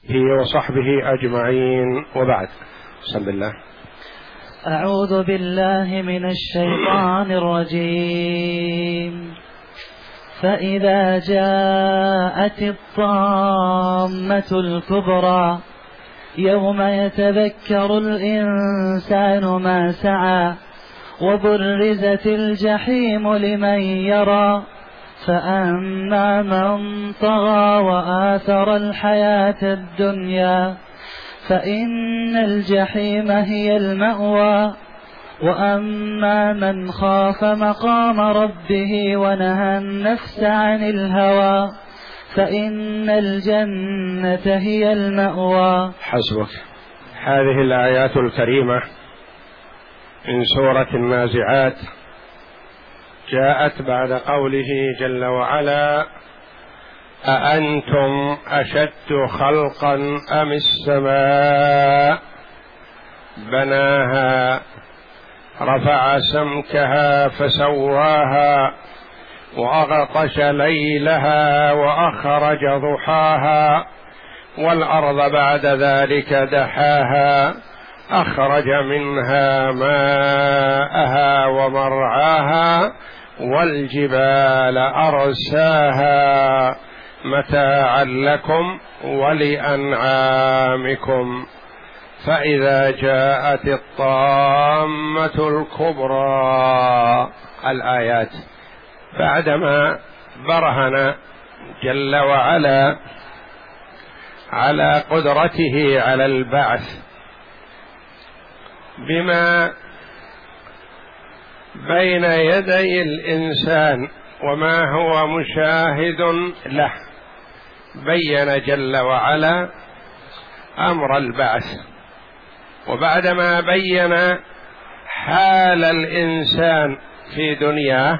وصحبه أجمعين، وبعد. بسم الله. أعوذ بالله من الشيطان الرجيم. فإذا جاءت الطامة الكبرى يوم يتذكر الإنسان ما سعى وبرزت الجحيم لمن يرى فأما من طغى وآثر الحياة الدنيا فإن الجحيم هي المأوى وأما من خاف مقام ربه ونهى النفس عن الهوى فإن الجنة هي المأوى. حسبك. هذه الآيات الكريمة من سورة النازعات جاءت بعد قوله جل وعلا: أأنتم أشد خلقا أم السماء بناها رفع سمكها فسواها وأغطش ليلها وأخرج ضحاها والأرض بعد ذلك دحاها أخرج منها ماءها ومرعاها والجبال أرساها متاعا لكم ولأنعامكم فإذا جاءت الطامة الكبرى. الآيات بعدما برهن جل وعلا على قدرته على البعث بما بين يدي الإنسان وما هو مشاهد له، بين جل وعلا أمر البعث، وبعدما بين حال الإنسان في دنياه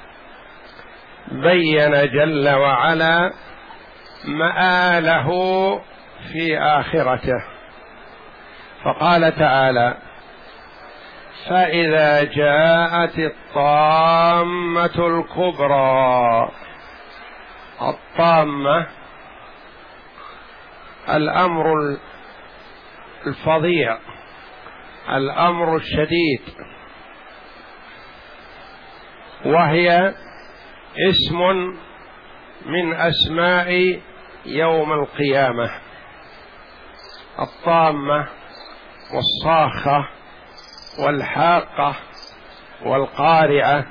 بين جل وعلا مآله في آخرته، فقال تعالى: فإذا جاءت الطامة الكبرى. الطامة الأمر الفظيع، الأمر الشديد، وهي اسم من أسماء يوم القيامة. الطامة والصاخة والحاقة والقارعة.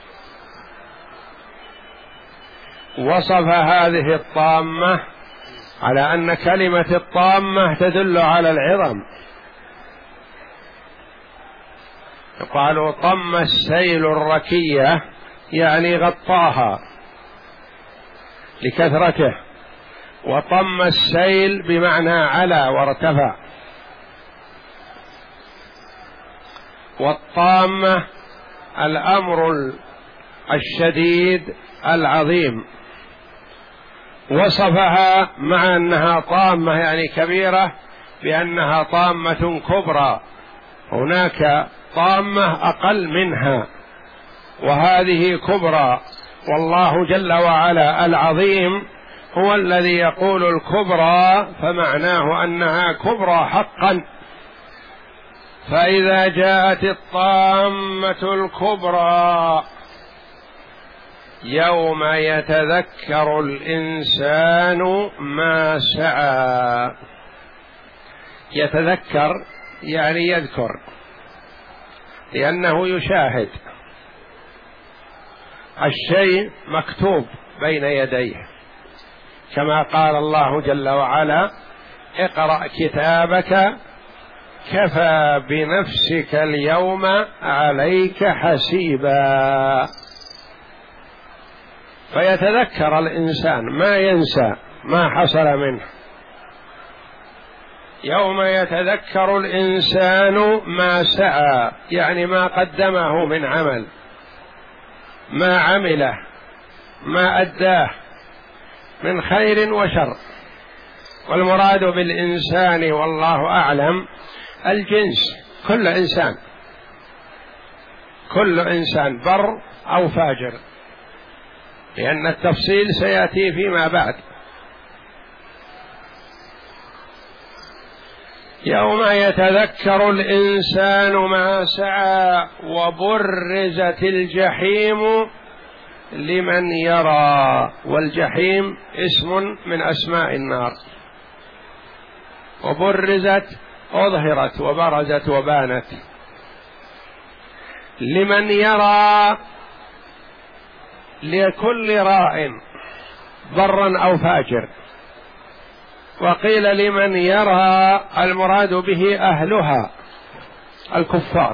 وصف هذه الطامة على أن كلمة الطامة تدل على العظم، قالوا طم السيل الركية يعني غطاها لكثرته، وطم السيل بمعنى علا وارتفع، والطامة الأمر الشديد العظيم. وصفها مع أنها طامة يعني كبيرة بأنها طامة كبرى، هناك طامة أقل منها وهذه كبرى، والله جل وعلا العظيم هو الذي يقول الكبرى، فمعناه أنها كبرى حقا. فإذا جاءت الطامة الكبرى يوم يتذكر الإنسان ما سعى. يتذكر يعني يذكر، لأنه يشاهد الشيء مكتوب بين يديه، كما قال الله جل وعلا: اقرأ كتابك كفى بنفسك اليوم عليك حسيبا. فيتذكر الإنسان، ما ينسى ما حصل منه. يوم يتذكر الإنسان ما سعى يعني ما قدمه من عمل، ما عمله، ما أداه من خير وشر. والمراد بالإنسان والله أعلم الجنس، كل إنسان، كل إنسان بر أو فاجر، لأن التفصيل سيأتي فيما بعد. يوم يتذكر الإنسان ما سعى وبرزت الجحيم لمن يرى. والجحيم اسم من أسماء النار، وبرزت أظهرت وبرزت وبانت. لمن يرى لكل راء برا أو فاجر. وقيل لمن يرى المراد به أهلها الكفار،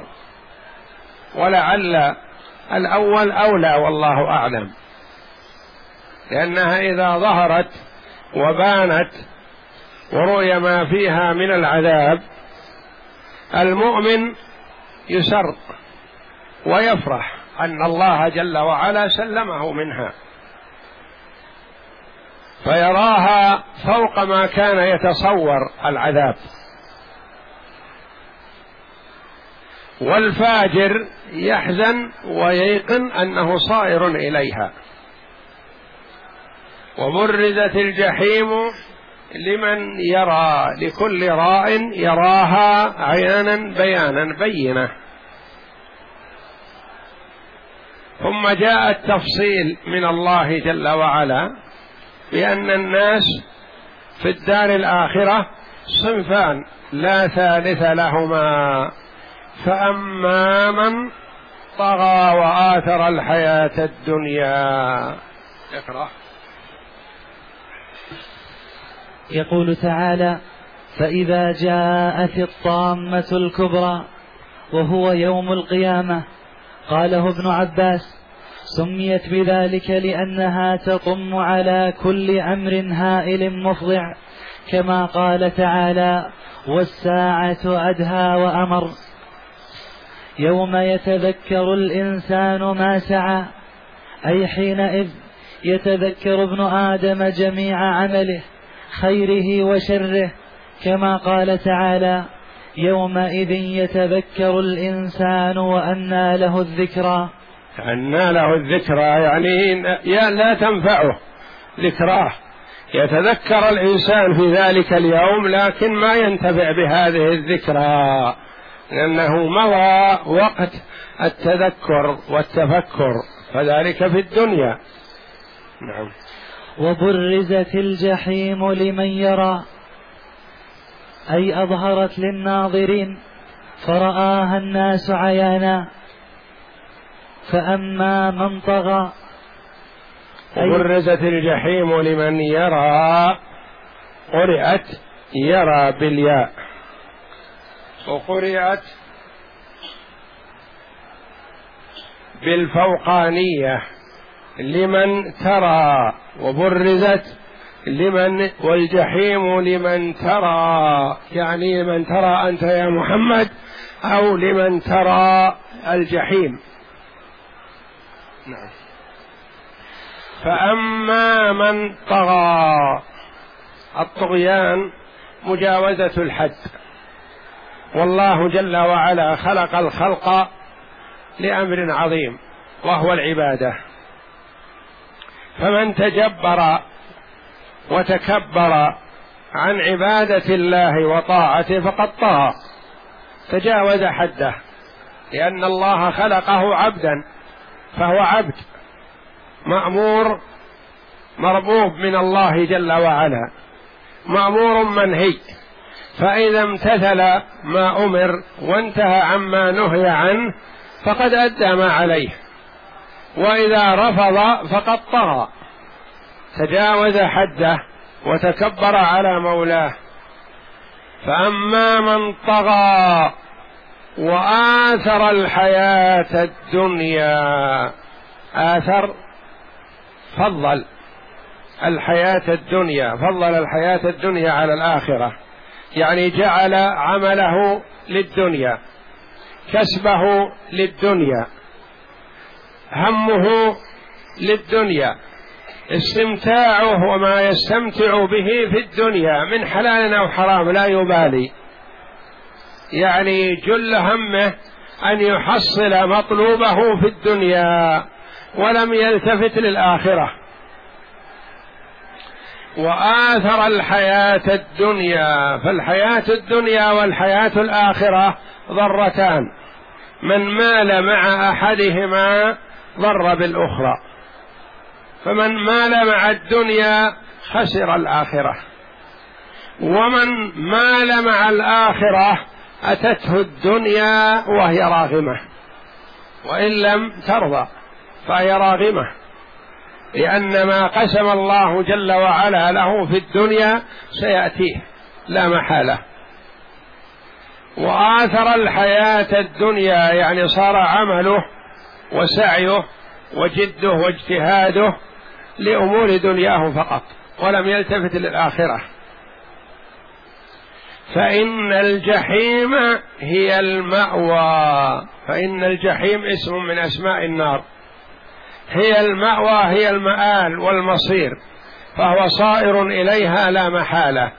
ولعل الأول أولى والله أعلم، لأنها إذا ظهرت وبانت ورؤي ما فيها من العذاب المؤمن يسر ويفرح أن الله جل وعلا سلمه منها، فيراها فوق ما كان يتصور العذاب. والفاجر يحزن وييقن أنه صائر إليها. وبرزت الجحيم لمن يرى لكل راء يراها عيانا بيانا بينة. ثم جاء التفصيل من الله جل وعلا بأن الناس في الدار الآخرة صنفان لا ثالث لهما، فأما من طغى وآثر الحياة الدنيا. اقرأ. يقول تعالى: فإذا جاءت الطامة الكبرى وهو يوم القيامة. قاله ابن عباس: سميت بذلك لأنها تطم على كل أمر هائل مفضع، كما قال تعالى: والساعة أدهى وأمر. يوم يتذكر الإنسان ما سعى، أي حينئذ يتذكر ابن آدم جميع عمله خيره وشره، كما قال تعالى: يومئذ يتذكر الإنسان وأنى له الذكرى. أنى له الذكرى يعني لا تنفعه ذكراه، يتذكر الإنسان في ذلك اليوم لكن ما ينتفع بهذه الذكرى، لأنه مضى وقت التذكر والتفكر، فذلك في الدنيا. نعم. وبرزت الجحيم لمن يرى، أي أظهرت للناظرين فرآها الناس عيانا. فأما من طغى، وبرزت الجحيم لمن يرى، قرئت يرى بالياء، وقرئت بالفوقانية لمن ترى. وبرزت لمن، والجحيم لمن ترى، يعني لمن ترى أنت يا محمد، أو لمن ترى الجحيم. نعم. فأما من طغى، الطغيان مجاوزة الحد، والله جل وعلا خلق الخلق لأمر عظيم وهو العبادة، فمن تجبر وتكبر عن عبادة الله وطاعته فقد طغى، تجاوز حده، لأن الله خلقه عبدا، فهو عبد مأمور مربوب من الله جل وعلا، مأمور منهي، فإذا امتثل ما أمر وانتهى عما نهي عنه فقد أدى ما عليه، وإذا رفض فقد طغى، تجاوز حده وتكبر على مولاه. فأما من طغى وآثر الحياة الدنيا، آثر فضل الحياة الدنيا، فضل الحياة الدنيا على الآخرة، يعني جعل عمله للدنيا، كسبه للدنيا، همه للدنيا، استمتاعه وما يستمتع به في الدنيا من حلال أو حرام لا يبالي، يعني جل همه أن يحصل مطلوبه في الدنيا ولم يلتفت للآخرة. وآثر الحياة الدنيا، فالحياة الدنيا والحياة الآخرة ضرتان، من مال مع أحدهما ضر بالأخرى، فمن مال مع الدنيا خسر الآخرة، ومن مال مع الآخرة أتته الدنيا وهي راغمة، وإن لم ترضى فهي راغمة، لأن ما قسم الله جل وعلا له في الدنيا سيأتيه لا محالة. وآثر الحياة الدنيا يعني صار عمله وسعيه وجده واجتهاده لأمور دنياه فقط، ولم يلتفت للآخرة. فإن الجحيم هي المأوى، فإن الجحيم اسم من أسماء النار، هي المأوى، هي المآل والمصير، فهو صائر إليها لا محالة.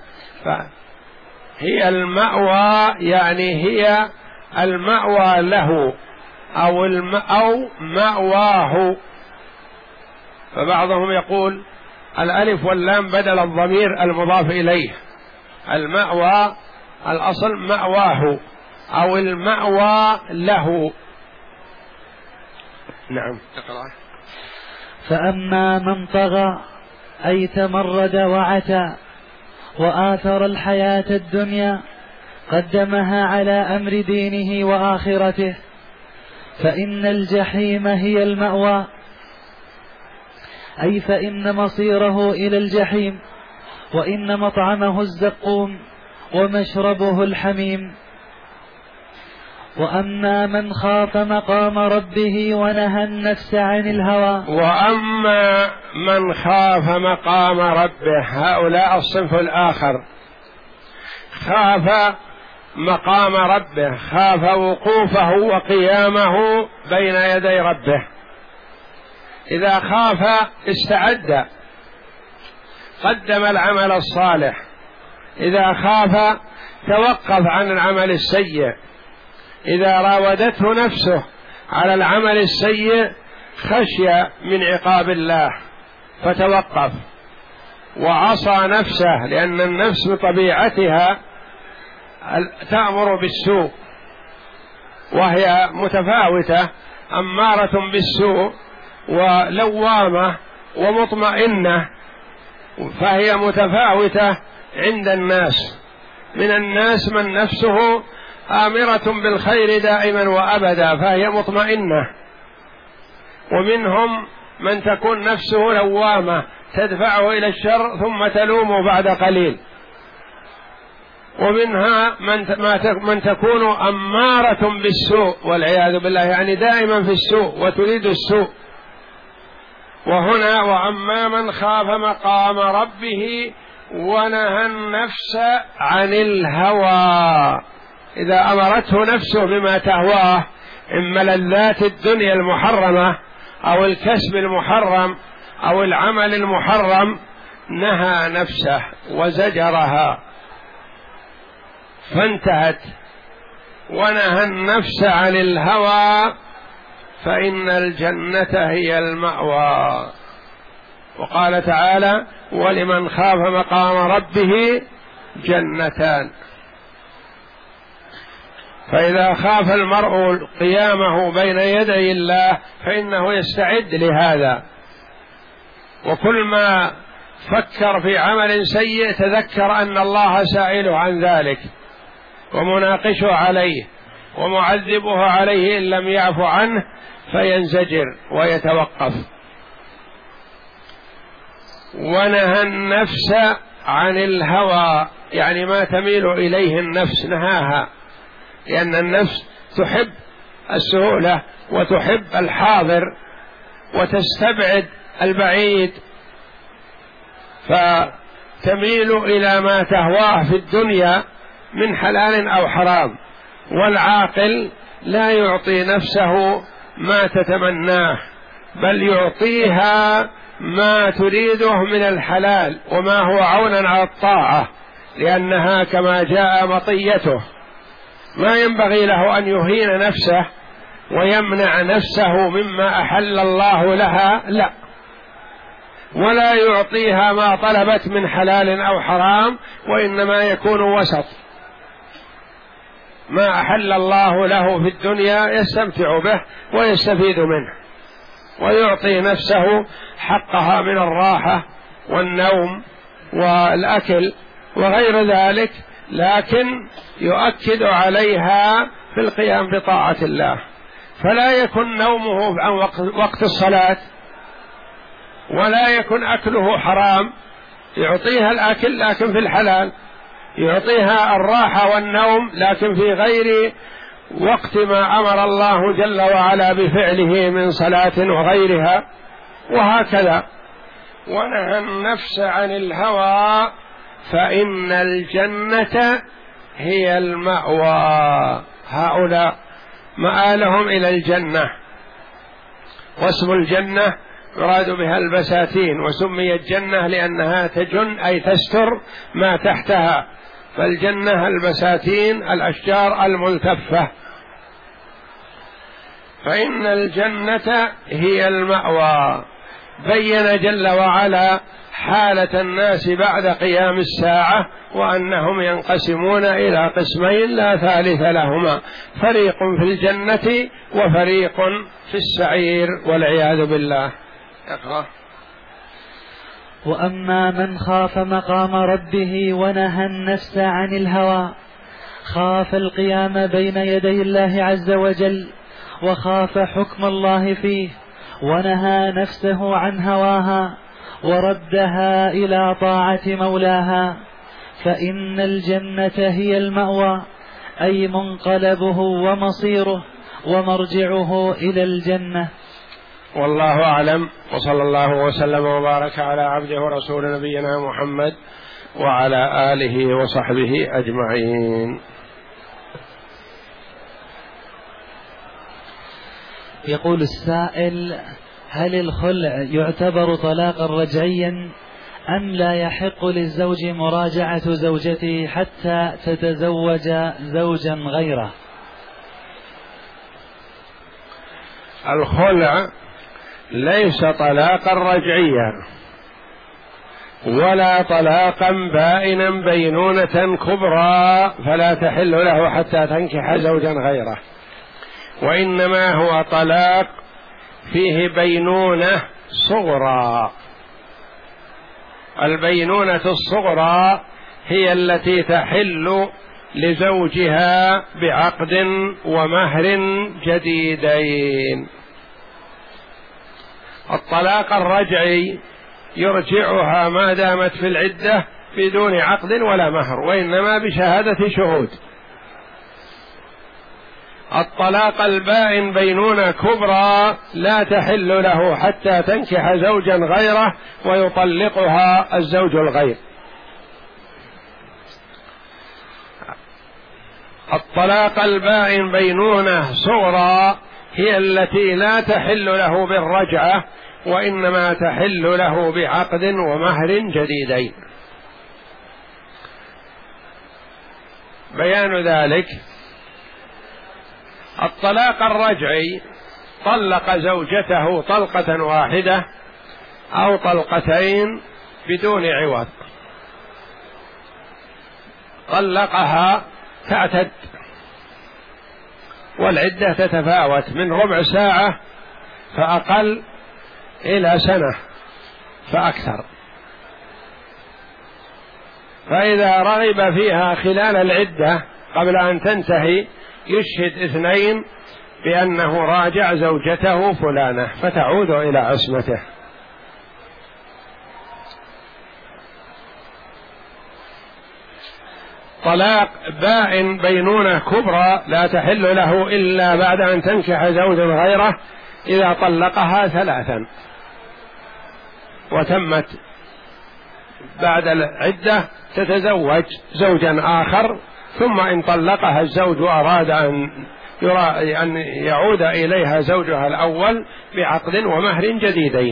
هي المأوى يعني هي المأوى له أو مأواه. فبعضهم يقول الألف واللام بدل الضمير المضاف إليه، المأوى الأصل مأواه أو المأوى له. نعم. فأما من طغى أي تمرد وعتى وآثر الحياة الدنيا قدمها على أمر دينه وآخرته فإن الجحيم هي المأوى، أي فإن مصيره إلى الجحيم، وإن مطعمه الزقوم ومشربه الحميم. وأما من خاف مقام ربه ونهى النفس عن الهوى. وأما من خاف مقام ربه، هؤلاء الصنف الآخر، خاف مقام ربه، خاف وقوفه وقيامه بين يدي ربه. إذا خاف استعد، قدم العمل الصالح. إذا خاف توقف عن العمل السيء. إذا راودته نفسه على العمل السيء خشي من عقاب الله فتوقف وعصى نفسه، لأن النفس بطبيعتها تأمر بالسوء، وهي متفاوتة، أمارة بالسوء ولوامة ومطمئنة، فهي متفاوتة عند الناس. من الناس من نفسه آمرة بالخير دائما وأبدا فهي مطمئنة، ومنهم من تكون نفسه لوامة تدفعه إلى الشر ثم تلومه بعد قليل، ومنها من تكون أمارة بالسوء والعياذ بالله، يعني دائما في السوء وتريد السوء. وهنا وأما من خاف مقام ربه ونهى النفس عن الهوى، إذا أمرته نفسه بما تهواه من ملذات الدنيا المحرمة أو الكسب المحرم أو العمل المحرم، نهى نفسه وزجرها فانتهت، ونهى النفس عن الهوى فإن الجنة هي المأوى. وقال تعالى: ولمن خاف مقام ربه جنتان. فإذا خاف المرء قيامه بين يدي الله فإنه يستعد لهذا، وكل ما فكر في عمل سيء تذكر أن الله سائله عن ذلك ومناقشه عليه ومعذبه عليه إن لم يعف عنه، فينزجر ويتوقف. ونهى النفس عن الهوى يعني ما تميل إليه النفس نهاها، لأن النفس تحب السهولة وتحب الحاضر وتستبعد البعيد، فتميل إلى ما تهواه في الدنيا من حلال أو حرام. والعاقل لا يعطي نفسه ما تتمناه، بل يعطيها ما تريده من الحلال وما هو عونا على الطاعة، لأنها كما جاء مطيته. ما ينبغي له أن يهين نفسه ويمنع نفسه مما أحل الله لها، لا، ولا يعطيها ما طلبت من حلال أو حرام، وإنما يكون وسط، ما أحل الله له في الدنيا يستمتع به ويستفيد منه، ويعطي نفسه حقها من الراحة والنوم والأكل وغير ذلك، لكن يؤكد عليها في القيام بطاعة الله، فلا يكن نومه عن وقت الصلاة، ولا يكن أكله حرام، يعطيها الأكل لكن في الحلال، يعطيها الراحة والنوم لكن في غير وقت ما أمر الله جل وعلا بفعله من صلاة وغيرها، وهكذا. ونهى النفس عن الهوى فإن الجنة هي المأوى. هؤلاء مآلهم إلى الجنة، واسم الجنة يراد بها البساتين، وسميت جنة لأنها تجن أي تستر ما تحتها، فالجنة البساتين الأشجار الملتفة. فإن الجنة هي المأوى. بين جل وعلا حالة الناس بعد قيام الساعة، وأنهم ينقسمون إلى قسمين لا ثالث لهما، فريق في الجنة وفريق في السعير والعياذ بالله. اقرأ. وأما من خاف مقام ربه ونهى النفس عن الهوى، خاف القيام بين يدي الله عز وجل، وخاف حكم الله فيه، ونهى نفسه عن هواها وردها إلى طاعة مولاها، فإن الجنة هي المأوى، أي منقلبه ومصيره ومرجعه إلى الجنة. والله أعلم، وصلى الله وسلم وبارك على عبده ورسول نبينا محمد وعلى آله وصحبه أجمعين. يقول السائل: هل الخلع يعتبر طلاقا رجعيا أم لا يحق للزوج مراجعة زوجته حتى تتزوج زوجا غيره؟ الخلع ليس طلاقا رجعيا ولا طلاقا بائنا بينونة كبرى فلا تحل له حتى تنكح زوجا غيره، وإنما هو طلاق فيه بينونة صغرى. البينونة الصغرى هي التي تحل لزوجها بعقد ومهر جديدين. الطلاق الرجعي يرجعها ما دامت في العدة بدون عقد ولا مهر، وإنما بشهادة شهود. الطلاق البائن بينونة كبرى لا تحل له حتى تنكح زوجا غيره ويطلقها الزوج الغير. الطلاق البائن بينونة صغرى هي التي لا تحل له بالرجعة، وإنما تحل له بعقد ومهر جديدين. بيان ذلك: الطلاق الرجعي طلق زوجته طلقة واحدة أو طلقتين بدون عوض، طلقها تعتد، والعدة تتفاوت من ربع ساعة فأقل إلى سنة فأكثر، فإذا رغب فيها خلال العدة قبل أن تنتهي يشهد اثنين بأنه راجع زوجته فلانة فتعود إلى عصمته. طلاق بائن بينونة كبرى لا تحل له إلا بعد أن تنكح زوجا غيره إذا طلقها ثلاثا وتمت بعد العدة تتزوج زوجا آخر، ثم إن طلقها الزوج وأراد أن يعود إليها زوجها الأول بعقد ومهر جديدين.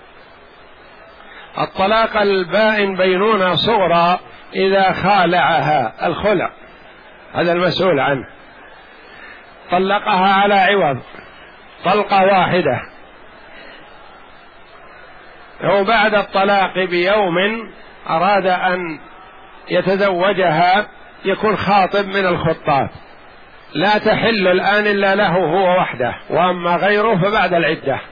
الطلاق البائن بينونة صغرى إذا خالعها، الخلع هذا المسؤول عنه، طلقها على عوض طلقة واحدة هو بعد الطلاق بيوم أراد أن يتزوجها يكون خاطب من الخطاب، لا تحل الآن إلا له هو وحده، وأما غيره فبعد العدة،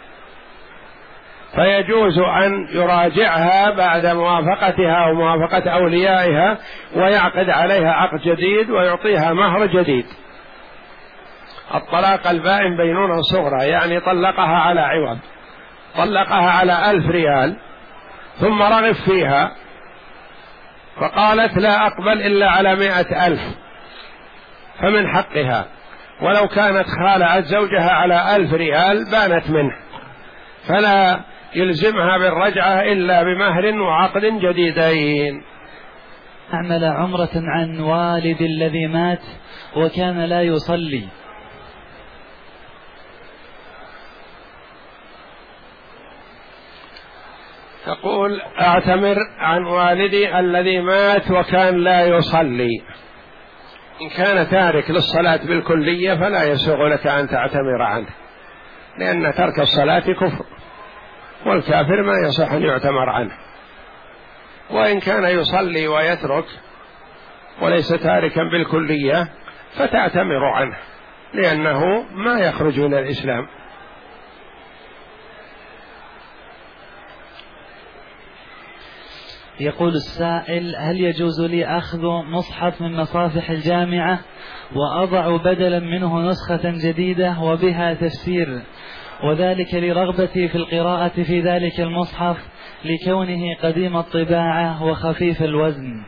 فيجوز أن يراجعها بعد موافقتها وموافقة أوليائها ويعقد عليها عقد جديد ويعطيها مهر جديد. الطلاق البائن بينونة صغرى، يعني طلقها على عوض، طلقها على 1000 ريال ثم رغب فيها فقالت لا أقبل إلا على 100,000، فمن حقها، ولو كانت خالعت زوجها على 1000 ريال بانت منه، فلا يلزمها بالرجعة إلا بمهر وعقد جديدين. أعمل عمرة عن والد الذي مات وكان لا يصلي. تقول أعتمر عن والدي الذي مات وكان لا يصلي. إن كان تارك للصلاة بالكلية فلا يسوغ لك أن تعتمر عنه، لأن ترك الصلاة كفر، والكافر ما يصح أن يعتمر عنه. وإن كان يصلي ويترك وليس تاركا بالكلية فتعتمر عنه، لأنه ما يخرج من الإسلام. يقول السائل: هل يجوز لي أخذ مصحف من مصافح الجامعة وأضع بدلا منه نسخة جديدة وبها تفسير، وذلك لرغبتي في القراءة في ذلك المصحف لكونه قديم الطباعة وخفيف الوزن؟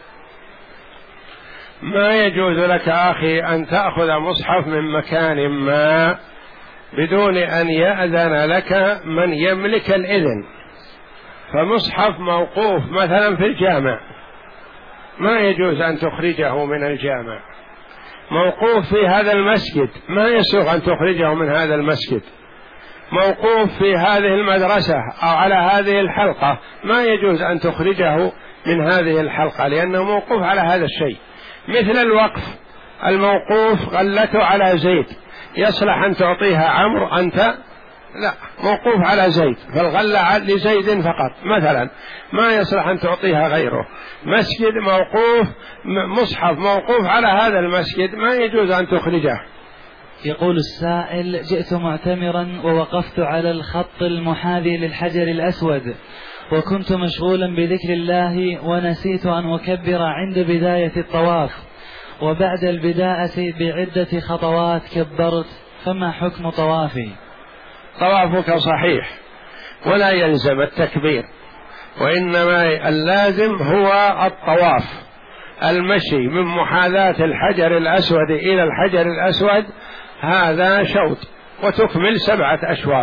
ما يجوز لك أخي أن تأخذ مصحف من مكان ما بدون أن يأذن لك من يملك الإذن. فمصحف موقوف مثلا في الجامع ما يجوز أن تخرجه من الجامع، موقوف في هذا المسجد ما يسوغ أن تخرجه من هذا المسجد، موقوف في هذه المدرسة أو على هذه الحلقة ما يجوز أن تخرجه من هذه الحلقة، لأنه موقوف على هذا الشيء. مثل الوقف الموقوف غلته على زيد، يصلح أن تعطيها عمرو أنت؟ لا، موقوف على زيد، فالغلة لزيد فقط مثلا، ما يصلح أن تعطيها غيره. مسجد موقوف، مصحف موقوف على هذا المسجد ما يجوز أن تخرجه. يقول السائل: جئت معتمرا ووقفت على الخط المحاذي للحجر الأسود، وكنت مشغولا بذكر الله ونسيت أن أكبر عند بداية الطواف، وبعد البداءة بعدة خطوات كبرت، فما حكم طوافي؟ طوافك صحيح ولا يلزم التكبير، وإنما اللازم هو الطواف، المشي من محاذاة الحجر الأسود إلى الحجر الأسود، هذا شوط، وتكمل 7 أشواط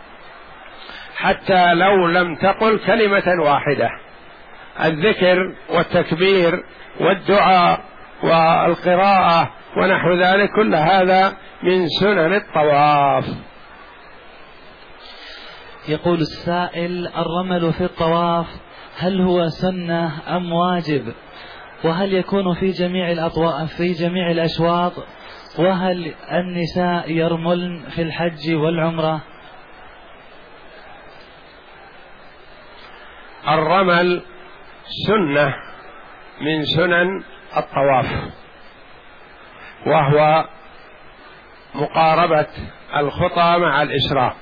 حتى لو لم تقل كلمة واحدة. الذكر والتكبير والدعاء والقراءة ونحو ذلك كل هذا من سنن الطواف. يقول السائل: الرمل في الطواف هل هو سنة أم واجب؟ وهل يكون في جميع الأشواط؟ وهل النساء يرملن في الحج والعمرة؟ الرمل سنة من سنن الطواف، وهو مقاربة الخطى مع الإشراق،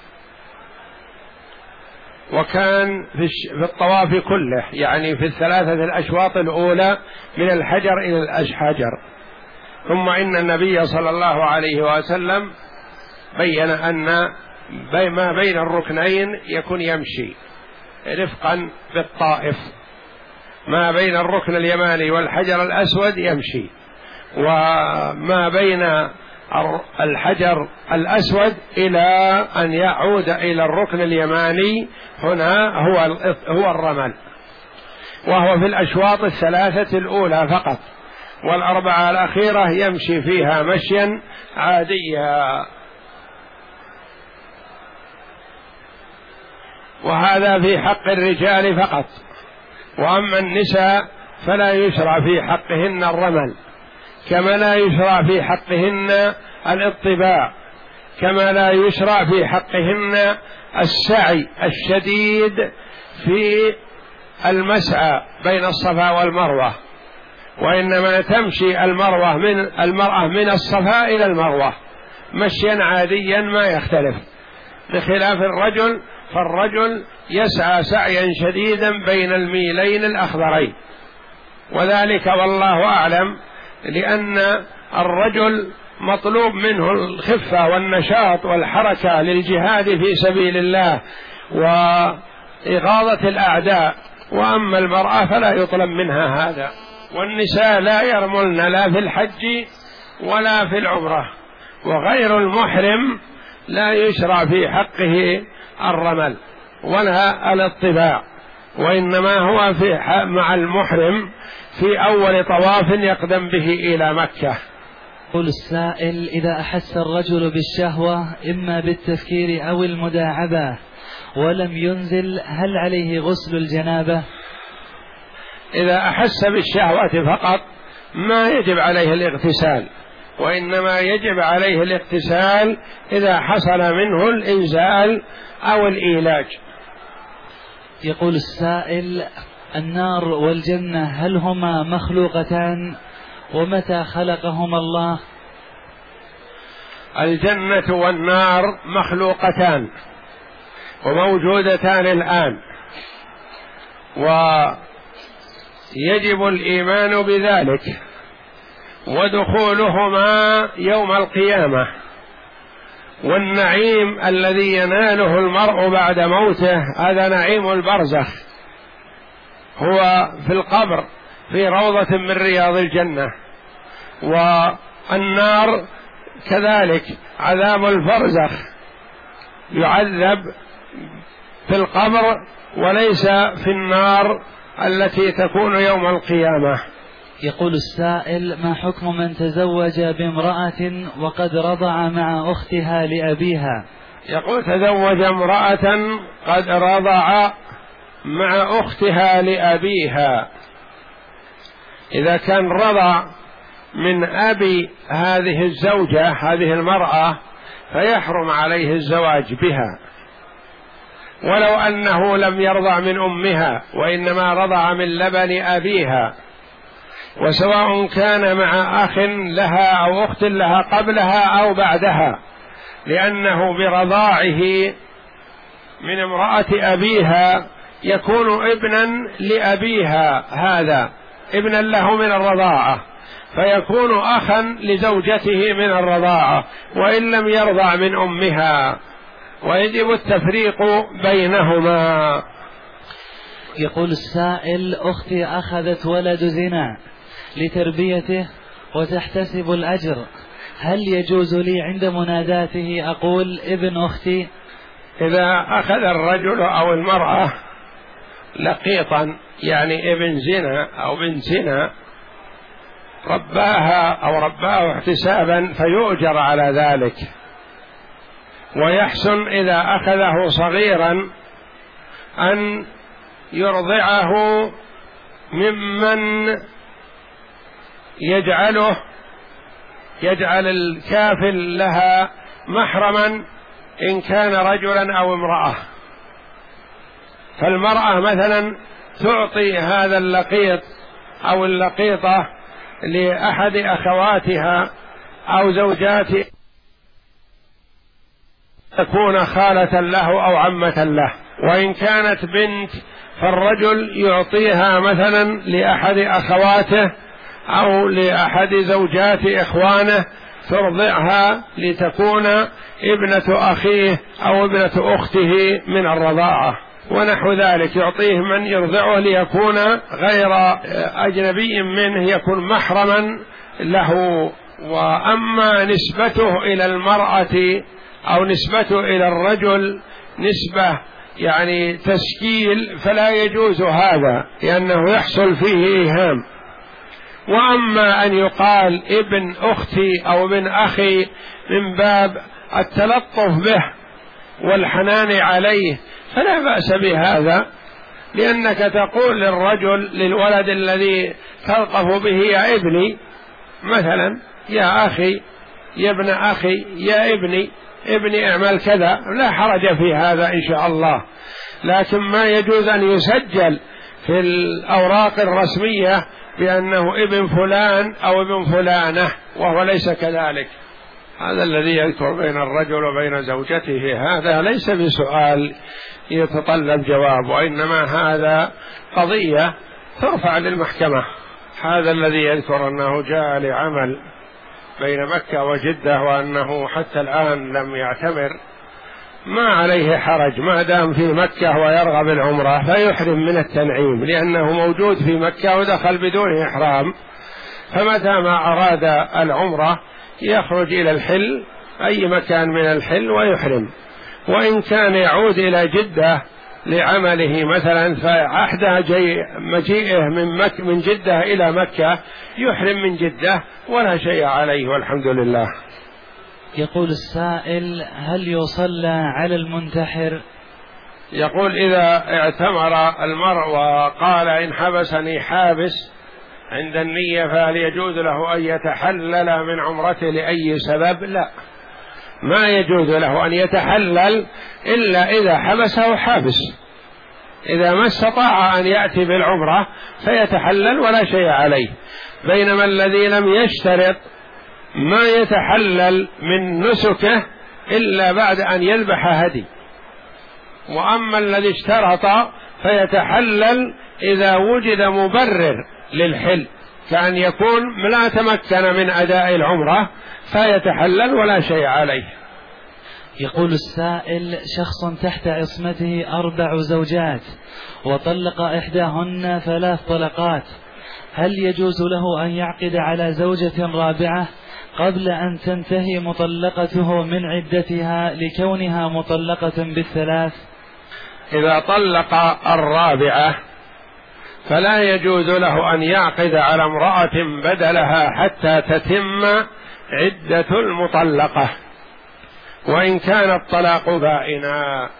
وكان في الطواف كله، يعني في 3 الأشواط الأولى من الحجر إلى الحجر. ثم إن النبي صلى الله عليه وسلم بين أن ما بين الركنين يكون يمشي رفقا بالطائف، ما بين الركن اليماني والحجر الأسود يمشي، وما بين الحجر الأسود إلى أن يعود إلى الركن اليماني هنا هو الرمل، وهو في الأشواط 3 الأولى فقط، وال4 الأخيرة يمشي فيها مشيا عاديا. وهذا في حق الرجال فقط، وأما النساء فلا يشرع في حقهن الرمل، كما لا يشرع في حقهن الاطباع، كما لا يشرع في حقهن السعي الشديد في المسعى بين الصفا والمروة، وإنما تمشي المرأة من الصفا إلى المروة مشيا عاديا ما يختلف، بخلاف الرجل، فالرجل يسعى سعيا شديدا بين الميلين الأخضرين، وذلك والله أعلم لأن الرجل مطلوب منه الخفة والنشاط والحركة للجهاد في سبيل الله وإغاظة الأعداء، وأما المرأة فلا يطلب منها هذا. والنساء لا يرملن لا في الحج ولا في العمرة، وغير المحرم لا يشرع في حقه الرمل ولا الاطباع، وإنما هو مع المحرم في أول طواف يقدم به إلى مكة. يقول السائل: إذا أحس الرجل بالشهوة إما بالتفكير أو المداعبة ولم ينزل، هل عليه غسل الجنابة؟ إذا أحس بالشهوة فقط ما يجب عليه الاغتسال، وإنما يجب عليه الاغتسال إذا حصل منه الإنزال أو الإيلاج. يقول السائل: النار والجنة هل هما مخلوقتان؟ ومتى خلقهما الله؟ الجنة والنار مخلوقتان وموجودتان الآن، ويجب الإيمان بذلك، ودخولهما يوم القيامة، والنعيم الذي يناله المرء بعد موته هذا نعيم البرزخ، هو في القبر في روضة من رياض الجنة. والنار كذلك عذاب البرزخ، يعذب في القبر وليس في النار التي تكون يوم القيامة. يقول السائل: ما حكم من تزوج بامرأة وقد رضع مع أختها لأبيها؟ يقول: تزوج امرأة قد رضع مع أختها لأبيها، إذا كان رضع من أبي هذه الزوجة هذه المرأة فيحرم عليه الزواج بها، ولو أنه لم يرضع من أمها وإنما رضع من لبن أبيها، وسواء كان مع أخ لها أو أخت لها قبلها أو بعدها، لأنه برضاعه من امرأة أبيها يكون ابنا لأبيها، هذا ابنا له من الرضاعة، فيكون أخا لزوجته من الرضاعة وإن لم يرضع من أمها، ويجب التفريق بينهما. يقول السائل: أختي أخذت ولد زنا لتربيته وتحتسب الأجر، هل يجوز لي عند مناداته أقول ابن أختي؟ إذا أخذ الرجل أو المرأة لقيطا يعني ابن زنا أو بنت زنا رباها أو رباه احتسابا فيؤجر على ذلك، ويحسن إذا أخذه صغيرا أن يرضعه ممن يجعل الكافل لها محرما إن كان رجلا أو امرأة. فالمرأة مثلا تعطي هذا اللقيط أو اللقيطة لأحد أخواتها أو زوجاته تكون خالة له أو عمة له، وإن كانت بنت فالرجل يعطيها مثلا لأحد أخواته أو لأحد زوجات إخوانه ترضعها لتكون ابنة أخيه أو ابنة أخته من الرضاعة، ونحو ذلك يعطيه من يرضعه ليكون غير أجنبي منه، يكون محرما له. وأما نسبته إلى المرأة أو نسبته إلى الرجل نسبة يعني تشكيل فلا يجوز هذا، لأنه يحصل فيه إيهام. وأما أن يقال ابن أختي أو ابن أخي من باب التلطف به والحنان عليه فلا بأس بهذا، لأنك تقول للرجل للولد الذي تلطف به يا ابني مثلا، يا أخي، يا ابن أخي، يا ابني، ابني اعمل كذا لا حرج في هذا إن شاء الله، لكن ما يجوز أن يسجل في الأوراق الرسمية بأنه ابن فلان أو ابن فلانة وهو ليس كذلك. هذا الذي يذكر بين الرجل وبين زوجته هذا ليس بسؤال يتطلب جواب، وإنما هذا قضية ترفع للمحكمة. هذا الذي يذكر أنه جاء لعمل بين مكة وجدة وأنه حتى الآن لم يعتمر، ما عليه حرج ما دام في مكة ويرغب العمرة فيحرم من التنعيم، لأنه موجود في مكة ودخل بدون إحرام، فمتى ما أراد العمرة يخرج إلى الحل أي مكان من الحل ويحرم. وإن كان يعود إلى جدة لعمله مثلا فعهد مجيئه من جدة إلى مكة يحرم من جدة ولا شيء عليه والحمد لله. يقول السائل: هل يصلى على المنتحر؟ يقول: إذا اعتمر المرء وقال إن حبسني حابس عند النية فهل يجوز له أن يتحلل من عمرته لأي سبب؟ لا، ما يجوز له أن يتحلل إلا إذا حبسه حابس. إذا ما استطاع أن يأتي بالعمرة فيتحلل ولا شيء عليه، بينما الذي لم يشترط ما يتحلل من نسكه إلا بعد أن يذبح هدي. وأما الذي اشترط فيتحلل إذا وجد مبرر للحل، كأن يكون لا تمكن من أداء العمرة فيتحلل ولا شيء عليه. يقول السائل: شخص تحت عصمته 4 زوجات وطلق إحداهن 3 طلقات، هل يجوز له أن يعقد على زوجة رابعة قبل أن تنتهي مطلقته من عدتها لكونها مطلقة بال3؟ إذا طلق الرابعة فلا يجوز له أن يعقد على امرأة بدلها حتى تتم عدة المطلقة، وإن كان الطلاق بائنا.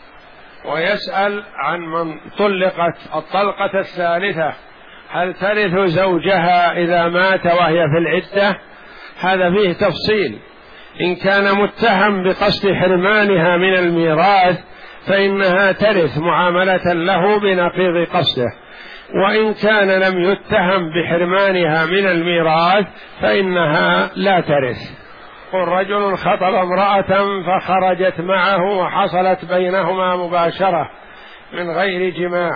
ويسأل عن من طلقت الطلقة الثالثة هل ترث زوجها إذا مات وهي في العدة؟ هذا فيه تفصيل. إن كان متهم بقصد حرمانها من الميراث فإنها ترث معاملة له بنقيض قصده، وإن كان لم يتهم بحرمانها من الميراث فإنها لا ترث. قل: رجل خطب امرأة فخرجت معه وحصلت بينهما مباشرة من غير جماع،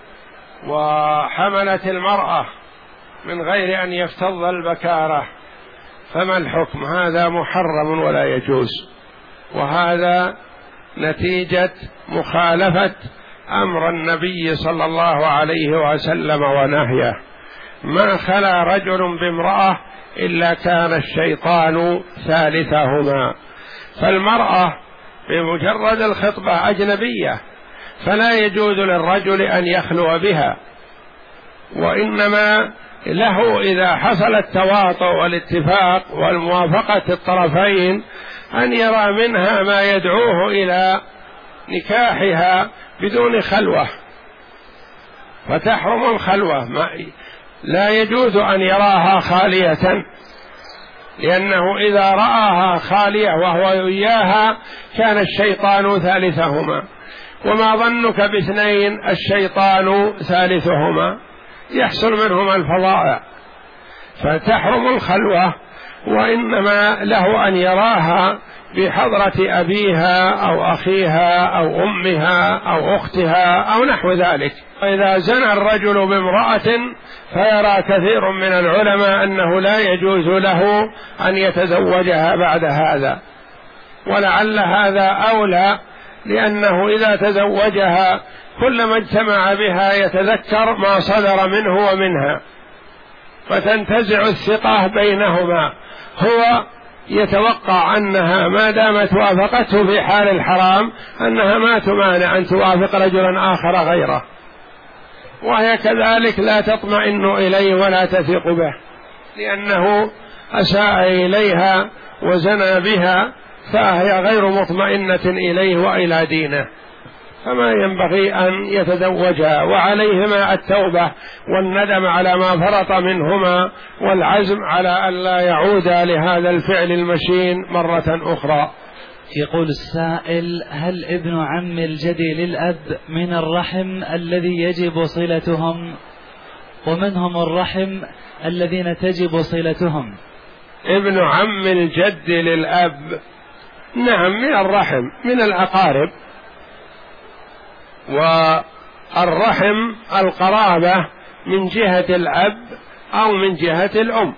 وحملت المرأة من غير أن يفتض البكارة، فما الحكم؟ هذا محرم ولا يجوز، وهذا نتيجة مخالفة أمر النبي صلى الله عليه وسلم ونهيه. ما خلا رجل بامرأة إلا كان الشيطان ثالثهما. فالمرأة بمجرد الخطبة أجنبية فلا يجوز للرجل أن يخلو بها، وإنما له إذا حصل التواطؤ والاتفاق والموافقة الطرفين أن يرى منها ما يدعوه إلى نكاحها بدون خلوة، فتحرم الخلوة. لا يجوز أن يراها خالية، لأنه إذا رآها خالية وهو إياها كان الشيطان ثالثهما. وما ظنك باثنين الشيطان ثالثهما؟ يحصل منهما الفظائع، فتحرم الخلوة، وإنما له أن يراها بحضرة أبيها أو أخيها أو أمها أو أختها أو نحو ذلك. وإذا زنى الرجل بامرأة فيرى كثير من العلماء أنه لا يجوز له أن يتزوجها بعد هذا، ولعل هذا أولى، لأنه إذا تزوجها كلما اجتمع بها يتذكر ما صدر منه ومنها، فتنتزع الثقة بينهما. هو يتوقع أنها ما دامت وافقته في حال الحرام أنها ما تمانع أن توافق رجلا آخر غيره، وهي كذلك لا تطمئن إليه ولا تثق به، لأنه أساء إليها وزنى بها، فهي غير مطمئنة إليه وإلى دينه، فما ينبغي أن يتزوجها. وعليهما التوبة والندم على ما فرط منهما، والعزم على أن لا يعودا لهذا الفعل المشين مرة أخرى. يقول السائل: هل ابن عم الجد للأب من الرحم الذي يجب صلتهم؟ ومن هم الرحم الذين تجب صلتهم؟ ابن عم الجد للأب نعم من الرحم، من الأقارب. والرحم القرابة من جهة الأب أو من جهة الأم،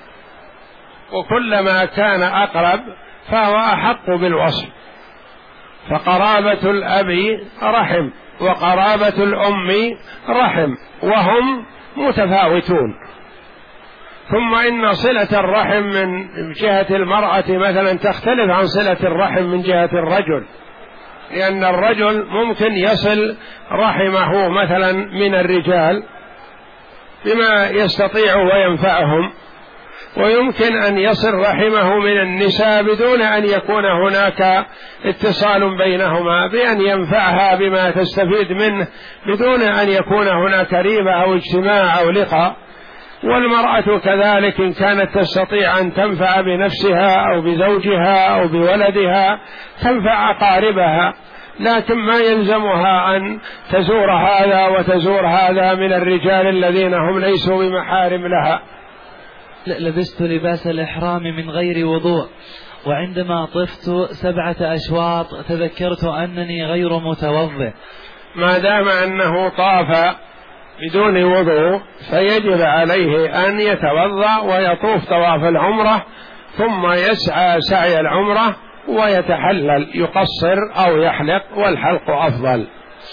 وكلما كان أقرب فهو أحق بالوصف. فقرابة الأب رحم وقرابة الأم رحم، وهم متفاوتون. ثم إن صلة الرحم من جهة المرأة مثلا تختلف عن صلة الرحم من جهة الرجل، لأن الرجل ممكن يصل رحمه مثلا من الرجال بما يستطيع وينفعهم، ويمكن أن يصل رحمه من النساء بدون أن يكون هناك اتصال بينهما، بأن ينفعها بما تستفيد منه بدون أن يكون هناك ريبة أو اجتماع أو لقاء. والمرأة كذلك إن كانت تستطيع أن تنفع بنفسها أو بزوجها أو بولدها تنفع أقاربها، لكن ما يلزمها أن تزور هذا وتزور هذا من الرجال الذين هم ليسوا بمحارم لها. لبست لباس الإحرام من غير وضوء، وعندما طفت 7 أشواط تذكرت أنني غير متوضئ. ما دام أنه طاف بدون وضوء فيجب عليه أن يتوضأ ويطوف طواف العمرة، ثم يسعى سعي العمرة ويتحلل، يقصر أو يحلق، والحلق أفضل.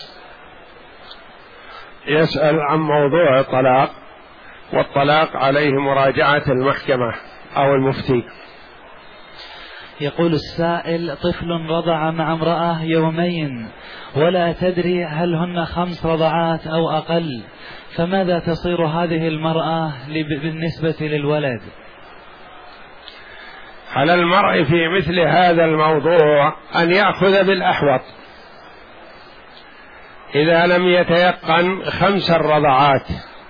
يسأل عن موضوع الطلاق، والطلاق عليه مراجعة المحكمة أو المفتي. يقول السائل: طفل رضع مع امرأة يومين ولا تدري هل هن 5 رضعات أو أقل، فماذا تصير هذه المرأة بالنسبة للولد؟ على المرء في مثل هذا الموضوع أن يأخذ بالأحوط. إذا لم يتيقن 5 رضعات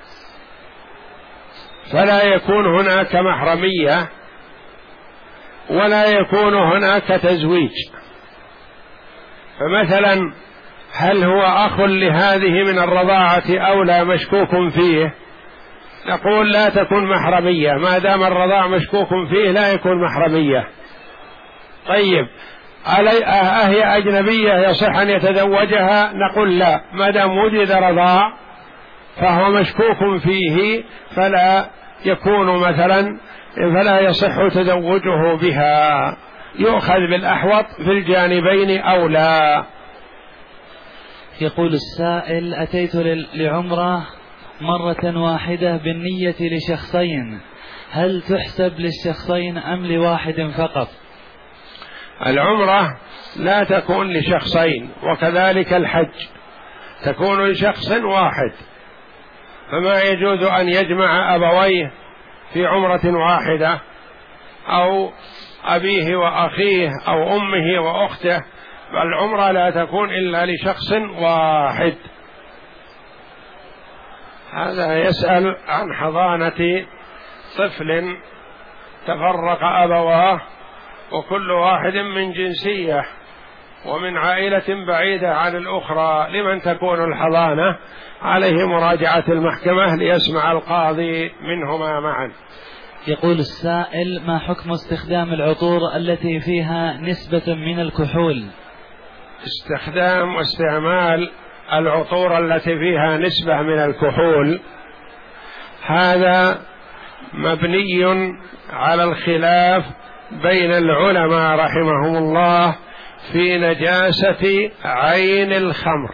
فلا يكون هناك محرمية ولا يكون هناك تزويج. فمثلا هل هو أخ لهذه من الرضاعة أو لا مشكوك فيه، نقول لا تكون محرمية، ما دام الرضاع مشكوك فيه لا يكون محرمية. طيب أهي أجنبية يصح أن يتزوجها؟ نقول لا، ما دام وجد رضاع فهو مشكوك فيه فلا يكون مثلا فلا يصح تزوجه بها، يؤخذ بالأحوط في الجانبين أو لا. يقول السائل: أتيت لعمرة مرة واحدة بالنية لشخصين، هل تحسب للشخصين أم لواحد فقط؟ العمرة لا تكون لشخصين، وكذلك الحج تكون لشخص واحد، فما يجوز أن يجمع أبويه في عمرة واحدة أو أبيه وأخيه أو أمه وأخته، فالعمرة لا تكون إلا لشخص واحد. هذا يسأل عن حضانة طفل تفرق أبواه وكل واحد من جنسية ومن عائلة بعيدة عن الأخرى، لمن تكون الحضانة؟ عليه مراجعة المحكمة ليسمع القاضي منهما معا. يقول السائل: ما حكم استخدام العطور التي فيها نسبة من الكحول؟ استخدام واستعمال العطور التي فيها نسبة من الكحول هذا مبني على الخلاف بين العلماء رحمهم الله في نجاسة عين الخمر.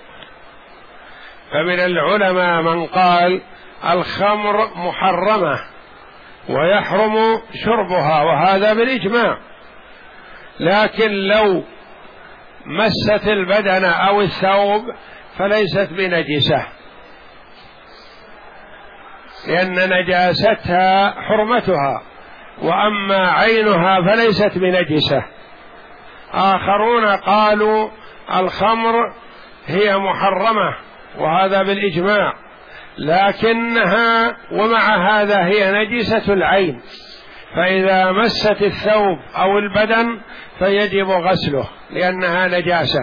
فمن العلماء من قال الخمر محرمة ويحرم شربها، وهذا بالإجماع، لكن لو مست البدن أو الثوب فليست بنجسة، لأن نجاستها حرمتها، وأما عينها فليست بنجسة. آخرون قالوا الخمر هي محرمة، وهذا بالإجماع، لكنها ومع هذا هي نجسة العين، فإذا مست الثوب أو البدن فيجب غسله لأنها نجاسة.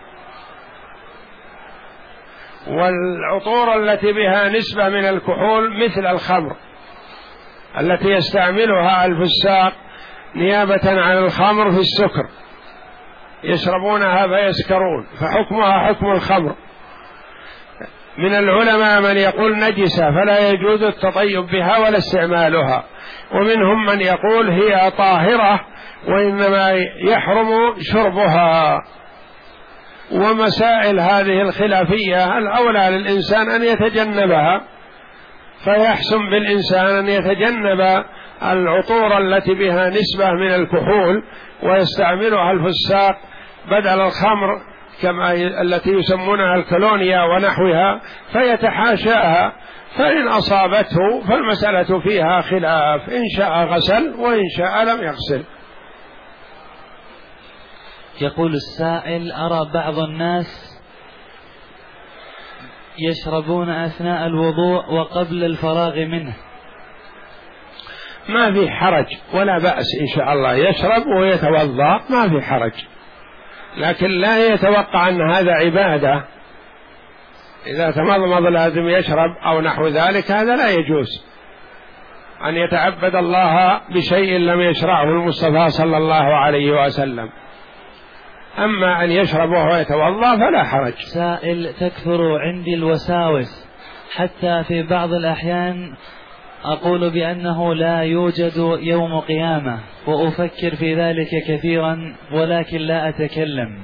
والعطور التي بها نسبة من الكحول مثل الخمر التي يستعملها الفساق نيابة عن الخمر في السكر، يشربونها فيسكرون، فحكمها حكم الخمر. من العلماء من يقول نجسة فلا يجوز التطيب بها ولا استعمالها، ومنهم من يقول هي طاهرة وإنما يحرم شربها. ومسائل هذه الخلافية الأولى للإنسان أن يتجنبها، فيحسن بالإنسان أن يتجنب العطور التي بها نسبة من الكحول ويستعملها الفساق بدل الخمر كما التي يسمونها الكولونيا ونحوها، فيتحاشاها. فإن أصابته فالمسألة فيها خلاف، إن شاء غسل وإن شاء لم يغسل. يقول السائل: أرى بعض الناس يشربون أثناء الوضوء وقبل الفراغ منه. ما في حرج ولا بأس إن شاء الله، يشرب ويتوضأ ما في حرج، لكن لا يتوقع أن هذا عبادة. إذا تمضمض لازم يشرب أو نحو ذلك، هذا لا يجوز أن يتعبد الله بشيء لم يشرعه المصطفى صلى الله عليه وسلم. أما أن يشرب وهو يتوضأ فلا حرج. سائل: تكثر عندي الوساوس حتى في بعض الأحيان أقول بأنه لا يوجد يوم قيامة، وأفكر في ذلك كثيرا ولكن لا أتكلم.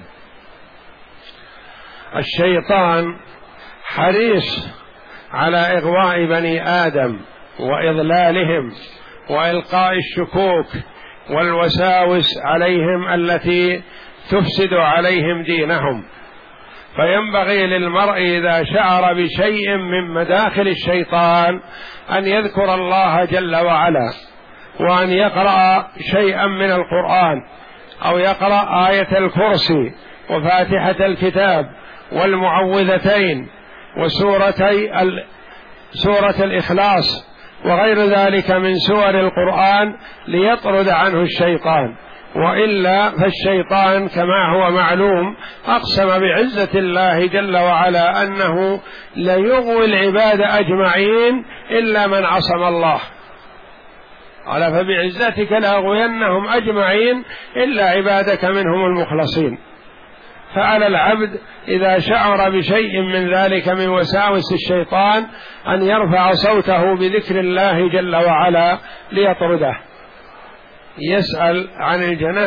الشيطان حريص على إغواء بني آدم وإضلالهم وإلقاء الشكوك والوساوس عليهم التي تفسد عليهم دينهم، فينبغي للمرء إذا شعر بشيء من مداخل الشيطان أن يذكر الله جل وعلا، وأن يقرأ شيئا من القرآن أو يقرأ آية الكرسي وفاتحة الكتاب والمعوذتين سورة الإخلاص وغير ذلك من سور القرآن ليطرد عنه الشيطان. وإلا فالشيطان كما هو معلوم أقسم بعزة الله جل وعلا أنه ليغوي العباد أجمعين إلا من عصم الله، قال فبعزتك لأغوينهم أجمعين إلا عبادك منهم المخلصين. فعلى العبد إذا شعر بشيء من ذلك من وساوس الشيطان أن يرفع صوته بذكر الله جل وعلا ليطرده. يسأل عن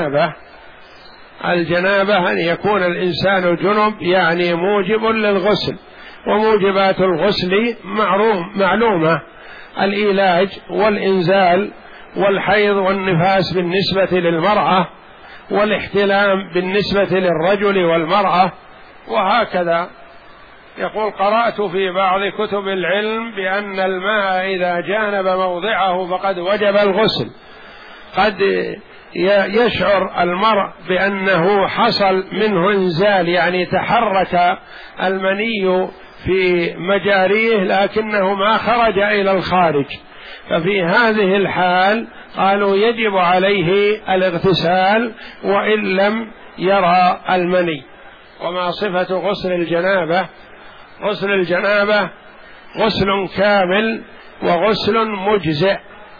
الجنابة أن يكون الإنسان جنب، يعني موجب للغسل، وموجبات الغسل معلومة: الإيلاج والإنزال والحيض والنفاس بالنسبة للمرأة، والاحتلام بالنسبة للرجل والمرأة، وهكذا. يقول: قرأت في بعض كتب العلم بأن الماء إذا جانب موضعه فقد وجب الغسل. قد يشعر المرء بأنه حصل منه إنزال، يعني تحرك المني في مجاريه لكنه ما خرج إلى الخارج، ففي هذه الحال قالوا يجب عليه الاغتسال وإن لم يرى المني. وما صفة غسل الجنابة؟ غسل الجنابة غسل كامل وغسل مجزئ.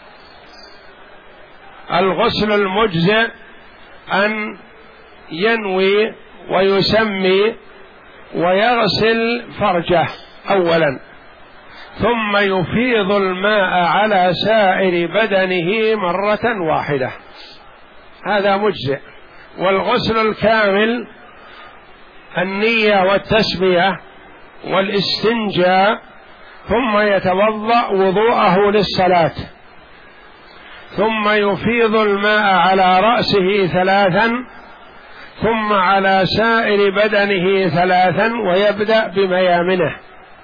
الغسل المجزئ أن ينوي ويسمي ويغسل فرجه أولا، ثم يفيض الماء على سائر بدنه مرة واحدة، هذا مجزئ. والغسل الكامل النية والتسمية والاستنجاء، ثم يتوضأ وضوءه للصلاة، ثم يفيض الماء على رأسه 3، ثم على سائر بدنه 3، ويبدأ بميامنه.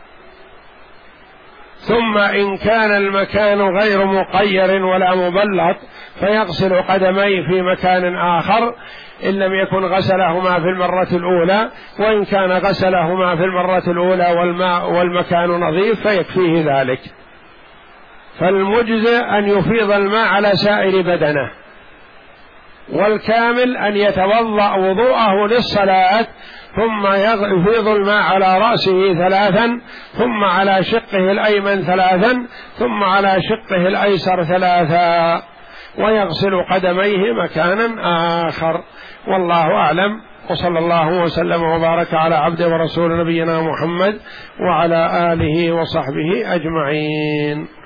ثم إن كان المكان غير مقير ولا مبلط فيغسل قدميه في مكان آخر إن لم يكن غسلهما في المرة الأولى، وإن كان غسلهما في المرة الأولى والماء والمكان نظيف فيكفيه ذلك. فالمجزئ أن يفيض الماء على سائر بدنه، والكامل أن يتوضأ وضوءه للصلاة ثم يفيض الماء على رأسه 3 ثم على شقه الأيمن 3 ثم على شقه الأيسر 3 ويغسل قدميه مكانا آخر. والله أعلم، وصلى الله وسلم وبارك على عبده ورسول نبينا محمد وعلى آله وصحبه أجمعين.